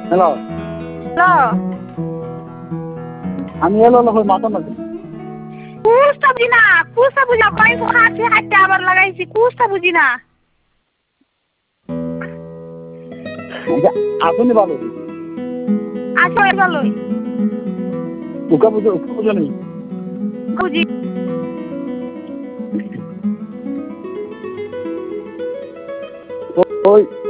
Hello, hello, আমি এলো হলো মাথা নাকি কুছটা বুঝি না, কুছটা বুঝি না, কয়েন হাঁটতে হাঁটতে আবার লাগাইছি, কুছটা বুঝি না। আসুনি ভালো আচ্ছা ভালোই ওকা বুঝো নেই বুঝি। ওই